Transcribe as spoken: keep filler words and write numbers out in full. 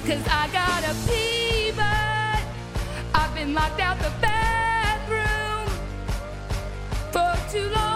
Cause I gotta pee, but I've been locked out the bathroom for too long.